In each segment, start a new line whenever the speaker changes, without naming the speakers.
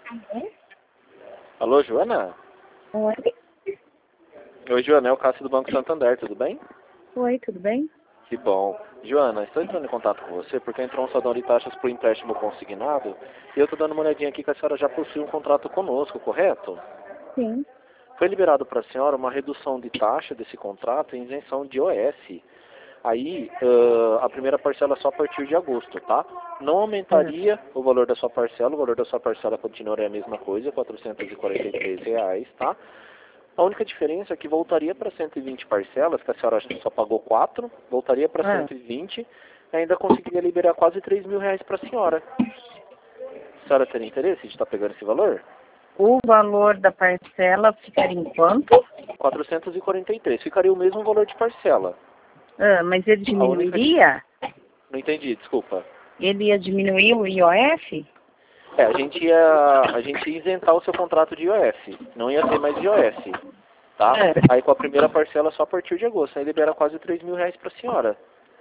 Alô, Joana?
Oi.
Oi, Joana, é o Cássio do Banco Santander, tudo bem?
Oi, tudo bem?
Que bom. Joana, estou entrando em contato com você porque entrou um saldão de taxas por empréstimo consignado e eu estou dando uma olhadinha aqui que a senhora já possui um contrato conosco, correto?
Sim.
Foi liberado para a senhora uma redução de taxa desse contrato em isenção de IOF. Aí, a primeira parcela é só a partir de agosto, tá? Não aumentaria o valor da sua parcela, o valor da sua parcela continuaria a mesma coisa, R$ 443, tá? A única diferença é que voltaria para 120 parcelas, que a senhora só pagou 4, voltaria para 120 e ainda conseguiria liberar quase R$ 3.000 para a senhora. A senhora teria interesse de estar pegando esse valor?
O valor da parcela ficaria em quanto?
443. Ficaria o mesmo valor de parcela.
Mas ele
A única...
diminuiria?
Não entendi, desculpa.
Ele ia diminuir o IOF?
A gente ia isentar o seu contrato de IOF. Não ia ter mais IOF. Tá? Aí com a primeira parcela só a partir de agosto. Aí libera quase R$ 3.000 para a senhora.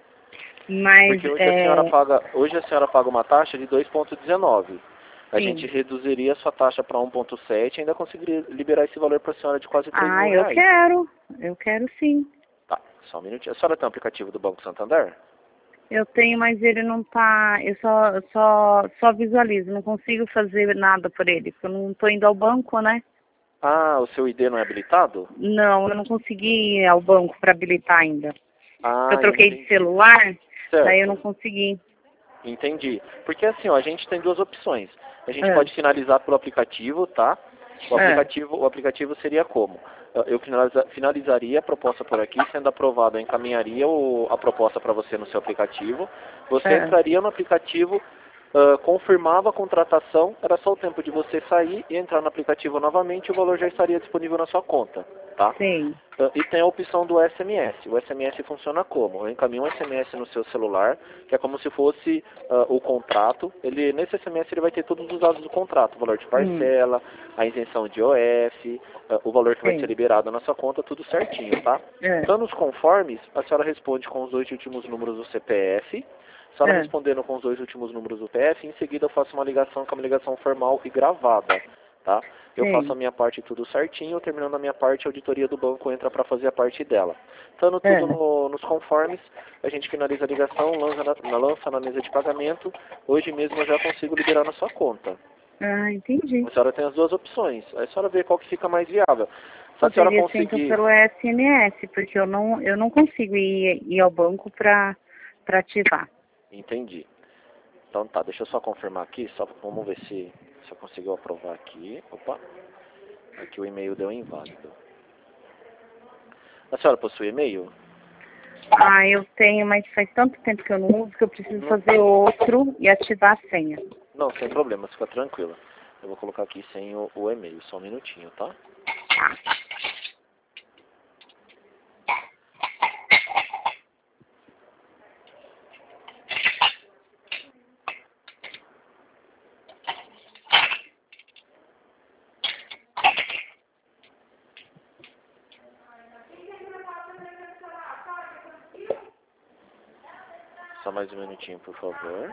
Mas
Porque hoje a senhora paga uma taxa de 2,19. A gente reduziria a sua taxa para 1,7 e ainda conseguiria liberar esse valor para a senhora de quase R$ 3.000.
Eu quero sim.
Tá, só um minutinho. A senhora tem um aplicativo do Banco Santander?
Eu tenho, mas ele não tá, eu só visualizo, não consigo fazer nada por ele, porque eu não tô indo ao banco, né?
Ah, o seu ID não é habilitado?
Não, eu não consegui ir ao banco para habilitar ainda.
Ah,
Eu troquei de celular,
certo.
daí eu não consegui.
Entendi. Porque assim, ó, a gente tem duas opções. A gente pode finalizar pelo aplicativo, tá? O aplicativo seria como? Eu finalizaria a proposta por aqui, sendo aprovado, eu encaminharia a proposta para você no seu aplicativo. Você entraria no aplicativo, confirmava a contratação, era só o tempo de você sair e entrar no aplicativo novamente e o valor já estaria disponível na sua conta, tá?
Sim.
E tem a opção do SMS. O SMS funciona como? Eu encaminho um SMS no seu celular, que é como se fosse o contrato. Nesse SMS ele vai ter todos os dados do contrato, o valor de parcela, a isenção de IOF, o valor que vai ser liberado na sua conta, tudo certinho, tá? Então, nos conformes, a senhora responde com os 2 últimos números do CPF. A senhora respondendo com os 2 últimos números do PF, em seguida eu faço uma ligação que é uma ligação formal e gravada, tá? Eu faço a minha parte tudo certinho, terminando a minha parte, a auditoria do banco entra para fazer a parte dela. Estando tudo nos conformes, a gente finaliza a ligação, lança na mesa de pagamento. Hoje mesmo eu já consigo liberar na sua conta.
Ah, entendi.
A senhora tem as duas opções. Aí a senhora vê qual que fica mais viável. Se a senhora
Poderia ser então
conseguir...
pelo SMS, porque eu não consigo ir ao banco para ativar.
Entendi. Então tá, deixa eu só confirmar aqui, vamos ver se eu consigo aprovar aqui. Opa, aqui o e-mail deu inválido. A senhora possui e-mail?
Ah, eu tenho, mas faz tanto tempo que eu não uso que eu preciso fazer outro e ativar a senha.
Não, sem problema, fica tranquila. Eu vou colocar aqui sem o e-mail, só um minutinho, tá? Só mais um minutinho, por favor.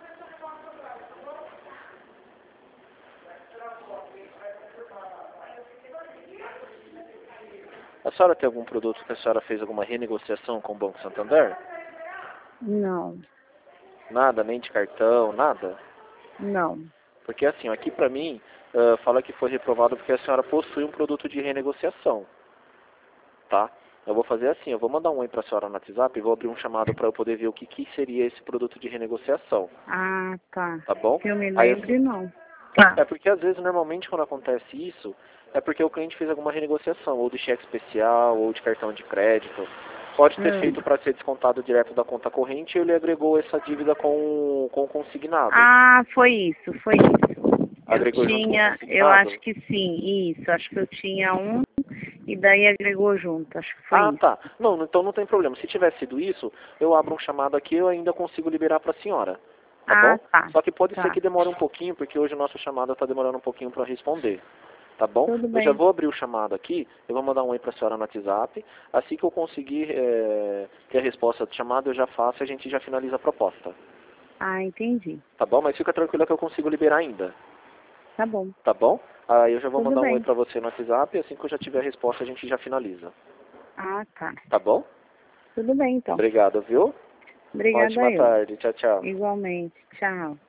A senhora tem algum produto que a senhora fez alguma renegociação com o Banco Santander?
Não,
Nada, nem de cartão, nada?
não.
Porque assim, aqui pra mim, fala que foi reprovado porque a senhora possui um produto de renegociação, tá? Eu vou fazer assim, eu vou mandar um oi pra senhora no WhatsApp e vou abrir um chamado para eu poder ver o que seria esse produto de renegociação.
Ah, tá.
Tá bom?
Que eu me lembre, não.
É porque às vezes, normalmente, quando acontece isso, é porque o cliente fez alguma renegociação, ou de cheque especial, ou de cartão de crédito. Pode ter feito para ser descontado direto da conta corrente e ele agregou essa dívida com o consignado.
Ah, foi isso.
Agregou
Eu
junto com o
tinha,
consignado?
eu acho que sim, isso. Acho que eu tinha um e daí agregou junto. Acho que foi isso.
Tá. Não, então não tem problema. Se tivesse sido isso, eu abro um chamado aqui e eu ainda consigo liberar para a senhora. Tá bom?
Tá.
Só que pode ser que demore um pouquinho, porque hoje a nossa chamada está demorando um pouquinho para responder. Tá bom?
Tudo
Eu já
bem.
vou abrir o chamado aqui, eu vou mandar um oi para a senhora no WhatsApp. Assim que eu conseguir ter a resposta do chamado, eu já faço e a gente já finaliza a proposta.
Ah, entendi.
Tá bom? Mas fica tranquila que eu consigo liberar ainda.
Tá bom.
Tá bom? Aí eu já vou
Tudo
mandar um
bem.
oi pra você no WhatsApp e assim que eu já tiver a resposta a gente já finaliza.
Ah, tá.
Tá bom?
Tudo bem, então.
Obrigado, viu?
Obrigada
Ótima
eu.
tarde. Tchau, tchau.
Igualmente. Tchau.